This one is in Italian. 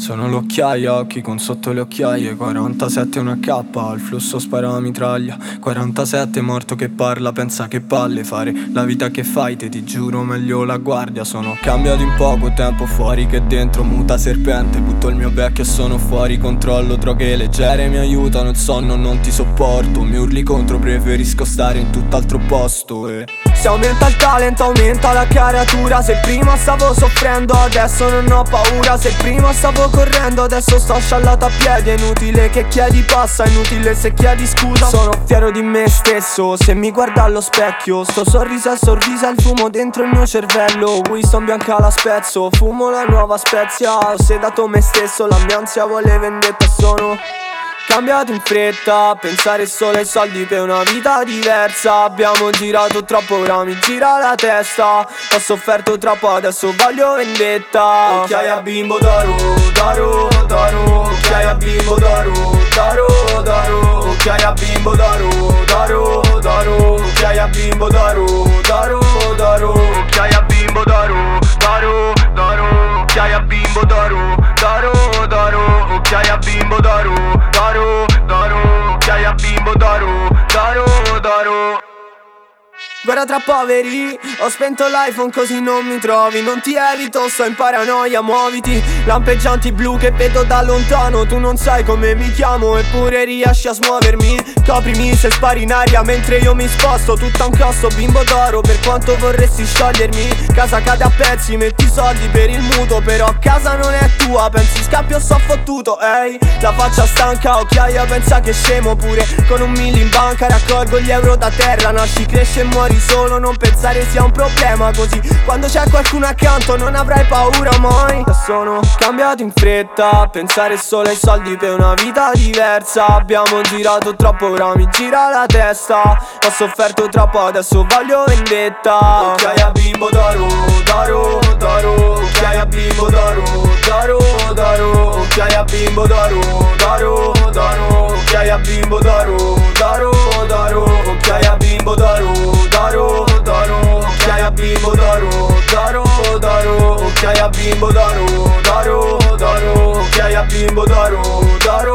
Sono l'occhiaia, occhi con sotto le occhiaie. 47 una K, al flusso spara la mitraglia. 47 morto che parla, pensa che palle fare la vita che fai, te ti giuro meglio la guardia. Sono cambiato in poco tempo, fuori che dentro, muta serpente. Butto il mio vecchio e sono fuori controllo. Droghe leggere mi aiutano, il sonno non ti sopporto. Mi urli contro, preferisco stare in tutt'altro posto. Se aumenta il talent, aumenta la caratura. Se prima stavo soffrendo, adesso non ho paura. Se prima stavo correndo, adesso sto sciallato a piedi. È inutile che chiedi passa, è inutile se chiedi scusa. Sono fiero di me stesso, se mi guarda allo specchio. Sto sorriso a sorriso, il fumo dentro il mio cervello. Winston bianca la spezzo, fumo la nuova spezia. Ho sedato me stesso, la mia ansia vuole vendetta. Sono cambiato in fretta, pensare solo ai soldi per una vita diversa. Abbiamo girato troppo, ora mi gira la testa. Ho sofferto troppo, adesso voglio vendetta. Occhiaia bimbo d'oro, d'oro, d'oro. Occhiaia bimbo d'oro, d'oro, d'oro. Occhiaia bimbo d'oro, d'oro, d'oro. Occhiaia bimbo d'oro, d'oro, d'oro. Occhiaia bimbo d'oro, d'oro, d'oro. Occhiaia bimbo d'oro, d'oro, d'oro. Occhiaia bimbo d'oro, d'oro, d'oro. Occhiaia bimbo d'oro, d'oro, d'oro. Guarda tra poveri, ho spento l'iPhone così non mi trovi. Non ti evito, sto in paranoia, muoviti. Lampeggianti blu che vedo da lontano. Tu non sai come mi chiamo eppure riesci a smuovermi. Coprimi se spari in aria mentre io mi sposto. Tutto a un costo bimbo d'oro, per quanto vorresti sciogliermi. Casa cade a pezzi, metti soldi per il mutuo. Però casa non è tua, pensi scappi o so fottuto. Ehi, la faccia stanca, occhiaia pensa che scemo pure. Con un milli in banca raccolgo gli euro da terra. Nasci, cresci e muori solo, non pensare sia un problema così. Quando c'è qualcuno accanto non avrai paura mai. Sono cambiato in fretta, pensare solo ai soldi per una vita diversa. Abbiamo girato troppo, ora mi gira la testa. Ho sofferto troppo, adesso voglio vendetta. Occhiaia bimbo d'oro, d'oro, d'oro. Occhiaia bimbo d'oro, d'oro, d'oro. Occhiaia bimbo d'oro, d'oro, d'oro. Occhiaia bimbo d'oro, d'oro, d'oro. Occhiaia bimbo d'oro, d'oro, d'oro. Occhiaia bimbo d'oro, d'oro, d'oro. Occhiaia bimbo d'oro, d'oro, d'oro. Occhiaia bimbo d'oro, d'oro.